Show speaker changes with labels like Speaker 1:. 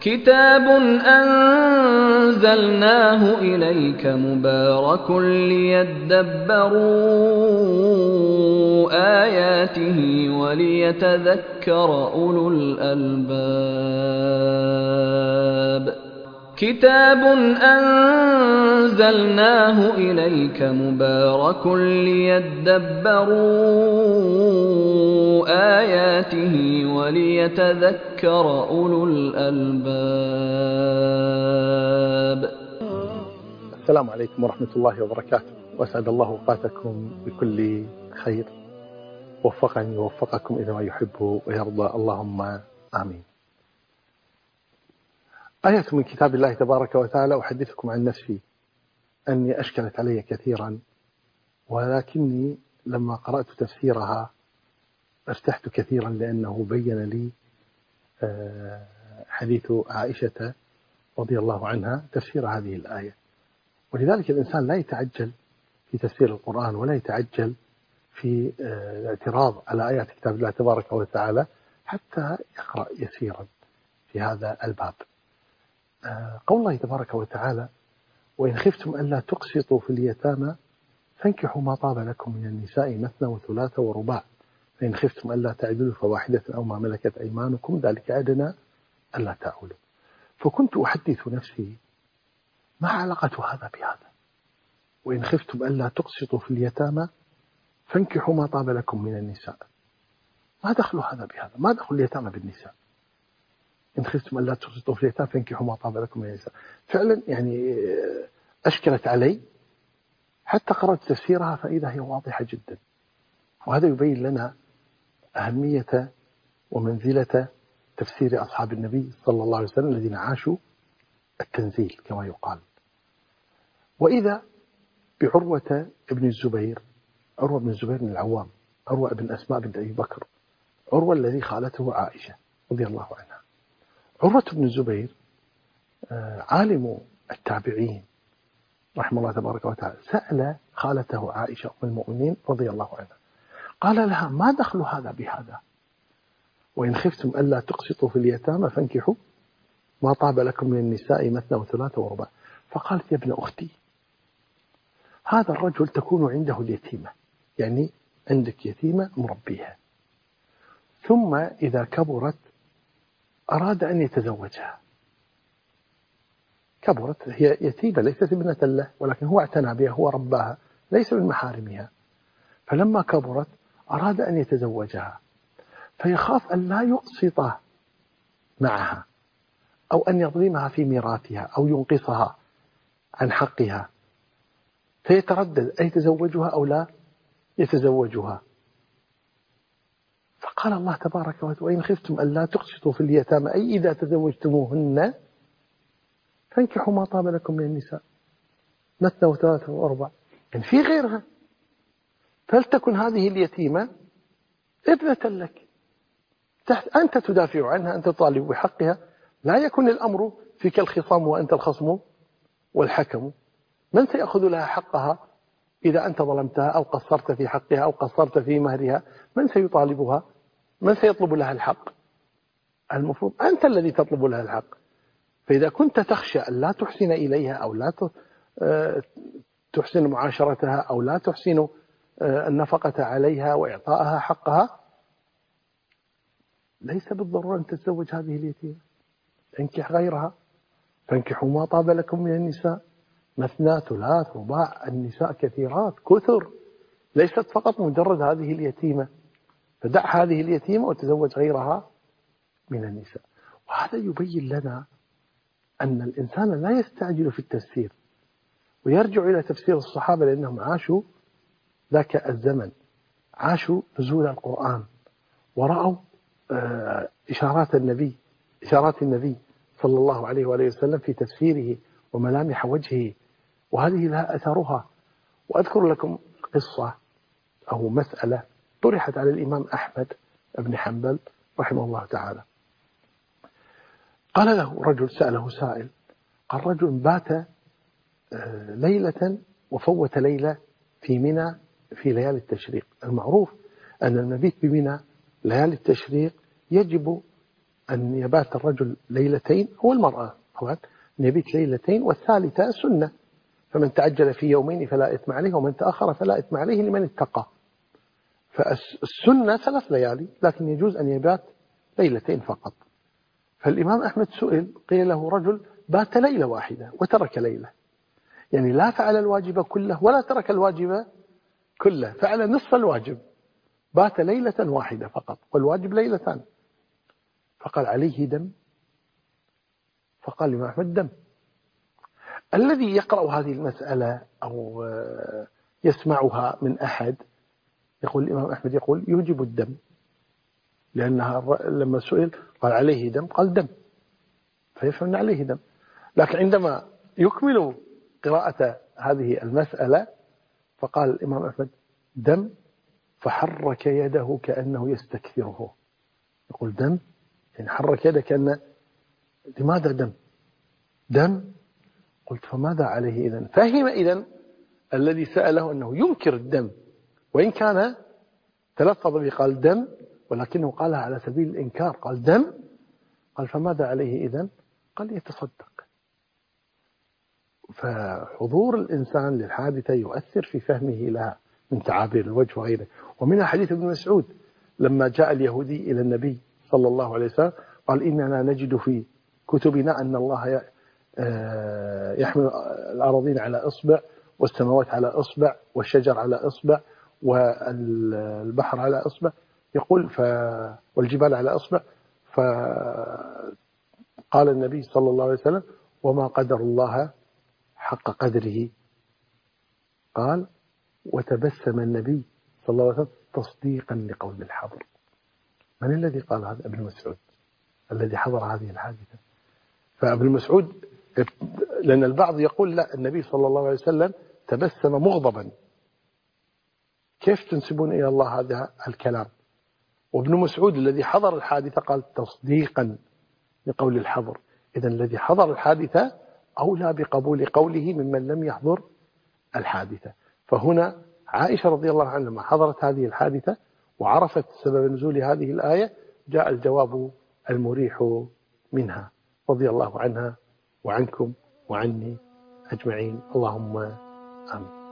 Speaker 1: كتاب أنزلناه إليك مبارك ليدبروا آياته وليتذكر أولو الألباب كتاب أنزلناه إليك مبارك ليدبروا آياته وليتذكر أولو الألباب.
Speaker 2: السلام عليكم ورحمة الله وبركاته، وأسعد الله أوقاتكم بكل خير، وفقني ووفقكم إلى ما يحب ويرضى، اللهم آمين. آية من كتاب الله تبارك وتعالى أحدثكم عن نفسي أني أشكلت علي كثيرا، ولكني لما قرأت تفسيرها ارتحت كثيرا، لأنه بين لي حديث عائشة رضي الله عنها تفسير هذه الآية. ولذلك الإنسان لا يتعجل في تفسير القرآن، ولا يتعجل في الاعتراض على آيات كتاب الله تبارك وتعالى حتى يقرأ يسيرا في هذا الباب. قول الله تبارك وتعالى: وإن خفتم ألا تقسطوا في اليتامى فانكحوا ما طاب لكم من النساء مثنى وثلاث ورباع، فإن خفتم ألا تعدلوا فواحدة أو ما ملكت أيمانكم ذلك أدنى ألا تعولوا. فكنت أحدث نفسي: ما علاقة هذا بهذا؟ وإن خفتم ألا تقسطوا في اليتامى فانكحوا ما طاب لكم من النساء، ما دخل هذا بهذا؟ ما دخل اليتامى بالنساء؟ إن خفتم ألا تقسطوا في اليتامى فانكحوا ما طاب لكم من النساء. فعلا يعني أشكلت علي حتى قرأت تفسيرها فإذا هي واضحة جدا. وهذا يبين لنا أهمية ومنزلة تفسير أصحاب النبي صلى الله عليه وسلم الذين عاشوا التنزيل كما يقال. وإذا بعروة ابن الزبير، عروة بن الزبير بن العوام، عروة بن أسماء بن أبي بكر، عروة الذي خالته عائشة رضي الله عنها. عروة بن الزبير عالم التابعين رحمه الله تبارك وتعالى سأل خالته عائشة أم المؤمنين رضي الله عنها، قال لها: ما دخل هذا بهذا؟ وإن خفتم ألا تقسطوا في اليتامى فانكحوا ما طاب لكم من النساء مثنى وثلاث ورباع. فقالت: يا ابن أختي، هذا الرجل تكون عنده اليتيمة، يعني عندك يتيمة مربيها، ثم إذا كبرت أراد أن يتزوجها. كبرت، هي يتيمة ليست ابنة له، ولكن هو اعتنى بها، هو رباها، ليس من محارمها. فلما كبرت أراد أن يتزوجها، فيخاف أن لا يقسط معها أو أن يظلمها في ميراثها أو ينقصها عن حقها، فيتردد أن يتزوجها أو لا يتزوجها. فقال الله تبارك وتعالى: وإن خفتم أن لا تقسطوا في اليتامى، أي إذا تزوجتموهن فانكحوا ما طاب لكم من النساء مثنى وثلاث وأربع، يعني في غيرها، فلتكن هذه اليتيمة ابنة لك، أنت تدافع عنها، أنت تطالب بحقها، لا يكون الأمر فيك الخصام وأنت الخصم والحكم. من سيأخذ لها حقها إذا أنت ظلمتها أو قصرت في حقها أو قصرت في مهرها؟ من سيطالبها؟ من سيطلب لها الحق؟ المفروض أنت الذي تطلب لها الحق. فإذا كنت تخشى أن لا تحسن إليها أو لا تحسن معاشرتها أو لا تحسن النفقة عليها وإعطائها حقها، ليس بالضرورة أن تتزوج هذه اليتيمة، انكح غيرها. فانكحوا ما طاب لكم من النساء مثنى ثلاث رباع. النساء كثيرات كثر، ليست فقط مجرد هذه اليتيمة، فدع هذه اليتيمة وتزوج غيرها من النساء. وهذا يبين لنا أن الإنسان لا يستعجل في التفسير، ويرجع إلى تفسير الصحابة، لأنهم عاشوا ذاك الزمن، عاشوا نزول القرآن، ورأوا إشارات النبي صلى الله عليه وآله وسلم في تفسيره وملامح وجهه، وهذه لها أثرها. وأذكر لكم قصة أو مسألة طرحت على الإمام أحمد بن حنبل رحمه الله تعالى. قال له رجل، سأله سائل، قال: رجل بات ليلة وفوت ليلة في منى في ليالي التشريق. المعروف أن المبيت بمنى ليالي التشريق يجب أن يبات الرجل ليلتين هو المرأة طبعا أن يبيت ليلتين والثالثة سنة، فمن تعجل في يومين فلا إثم عليه ومن تأخر فلا إثم عليه لمن اتقى. فالسنة 3 ليالي، لكن يجوز أن يبات ليلتين فقط. فالإمام أحمد سئل قيل له رجل بات ليلة واحدة وترك ليلة، يعني لا فعل الواجب كله ولا ترك الواجب كله، فعل نصف الواجب، بات ليلة واحدة فقط والواجب ليلتان. فقال عليه دم؟ فقال الإمام أحمد دم. الذي يقرأ هذه المسألة أو يسمعها من أحد يقول الإمام أحمد يقول يوجب الدم، لأنها لما سئل قال عليه دم قال دم، فيفهم أن عليه دم. لكن عندما يكمل قراءة هذه المسألة فقال الإمام أحمد دم، فحرك يده كأنه يستكثره. يقول دم يعني حرك يده كأنه لماذا دم؟ دم. قلت فماذا عليه إذن؟ فهم إذن الذي سأله أنه ينكر الدم، وإن كان تلفظ به قال دم ولكنه قالها على سبيل الإنكار، قال دم. قال فماذا عليه إذن؟ قال يتصدق. فحضور الإنسان للحادثة يؤثر في فهمه لها من تعابير الوجه وغيره. ومنها حديث ابن مسعود لما جاء اليهودي إلى النبي صلى الله عليه وسلم قال إننا نجد في كتبنا أن الله يحمل الأراضين على إصبع والسماوات على إصبع والشجر على إصبع والبحر على إصبع، يقول والجبال على إصبع. فقال النبي صلى الله عليه وسلم وما قدر الله حق قدره. قال وتبسم النبي صلى الله عليه وسلم تصديقا لقول الحبر. من الذي قال هذا؟ ابن مسعود الذي حضر هذه الحادثة. فابن مسعود، لأن البعض يقول لا النبي صلى الله عليه وسلم تبسم مغضبا، كيف تنسبون إلى الله هذا الكلام؟ وابن مسعود الذي حضر الحادثة قال تصديقا لقول الحبر. إذن الذي حضر الحادثة أولى بقبول قوله ممن لم يحضر الحادثة. فهنا عائشة رضي الله عنها لما حضرت هذه الحادثة وعرفت سبب نزول هذه الآية جاء الجواب المريح منها رضي الله عنها وعنكم وعني أجمعين، اللهم آمين.